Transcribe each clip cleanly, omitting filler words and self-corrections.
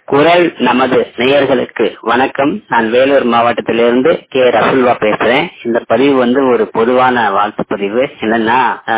குரல் நமது நேயர்களுக்கு வணக்கம். நான் வேலூர் மாவட்டத்திலிருந்து கே ரசுல்வா பேசுறேன். இந்த பதிவு ஒரு பொதுவான வாழ்த்து பதிவு. என்னன்னா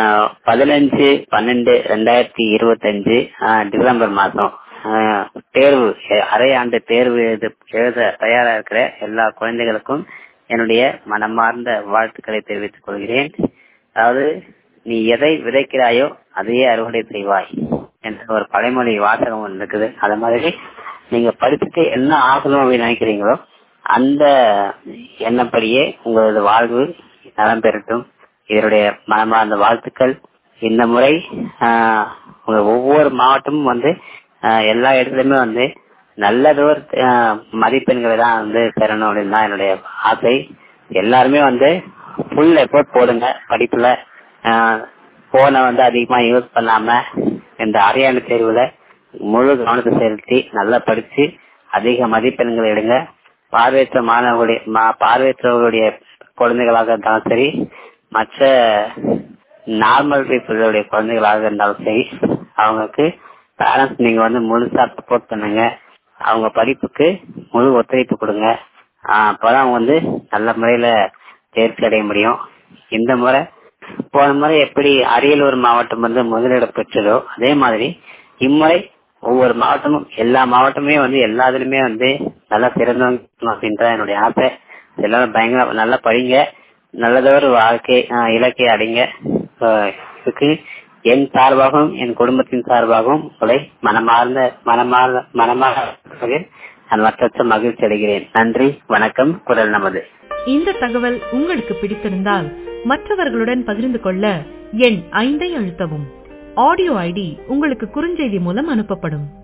15/12/2025 டிசம்பர் மாதம் தேர்வு அரையாண்டு தேர்வு எழுத தயாரா இருக்கிற எல்லா குழந்தைகளுக்கும் என்னுடைய மனமார்ந்த வாழ்த்துக்களை தெரிவித்துக் கொள்கிறேன். அதாவது, நீ எதை விதைக்கிறாயோ அதையே அறுவடை செய்வாய் என்ற ஒரு பழமொழி வாசகம் இருக்குது. அது மாதிரி நீங்க படிச்சுட்டு என்ன ஆகணும் அப்படின்னு நினைக்கிறீங்களோ அந்த எண்ணப்படியே உங்களது வாழ்வு நலம் பெறட்டும். இதனுடைய மனமார்ந்த வாழ்த்துக்கள். இந்த முறை ஒவ்வொரு மாவட்டமும் எல்லா இடத்துலயுமே நல்லதோர் மதிப்பெண்களை தான் பெறணும் அப்படின்னு தான் என்னுடைய ஆசை. எல்லாருமே ஃபுல் எஃபோர்ட் போடுங்க படிப்புல. போனை அதிகமா யூஸ் பண்ணாம இந்த அரையாண்டு தேர்வுல முழு கவனத்தை செலுத்தி நல்லா படிச்சு அதிக மதிப்பெண்களை எடுங்க. பார்வையற்றவர்களுடைய குழந்தைகளாக இருந்தாலும் சரி, மற்ற நார்மல் பீப்புளுடைய குழந்தைகளாக இருந்தாலும் சரி, அவங்களுக்கு பேரண்ட்ஸ் நீங்க முழுசா சப்போர்ட் பண்ணுங்க. அவங்க படிப்புக்கு முழு ஒத்துழைப்பு கொடுங்க. அப்பதான் அவங்க நல்ல முறையில தேர்ச்சி அடைய முடியும். இந்த முறை போன முறை எப்படி அரியலூர் மாவட்டம் முதலிடம் பெற்றதோ அதே மாதிரி இம்முறை ஒவ்வொரு மாவட்டமும் எல்லா மாவட்டமே எல்லாத்துலயுமே நல்லா சிறந்தவங்க அப்படின்ற என்னுடைய ஆசை. எல்லாரும் பயங்கர நல்லா படிங்க, நல்லதொரு வாழ்க்கை இலக்கை அடைங்க. இதுக்கு என் சார்பாகவும் என் குடும்பத்தின் சார்பாகவும் உங்களை மனமார்ந்த நான் மற்ற மகிழ்ச்சி அடைகிறேன். நன்றி, வணக்கம். குரல் நமது. இந்த தகவல் உங்களுக்கு பிடித்திருந்தால் மற்றவர்களுடன் பகிர்ந்து கொள்ள எண் 5 அழுத்தவும். ஆடியோ ஐடி உங்களுக்கு குறுஞ்செய்தி மூலம் அனுப்பப்படும்.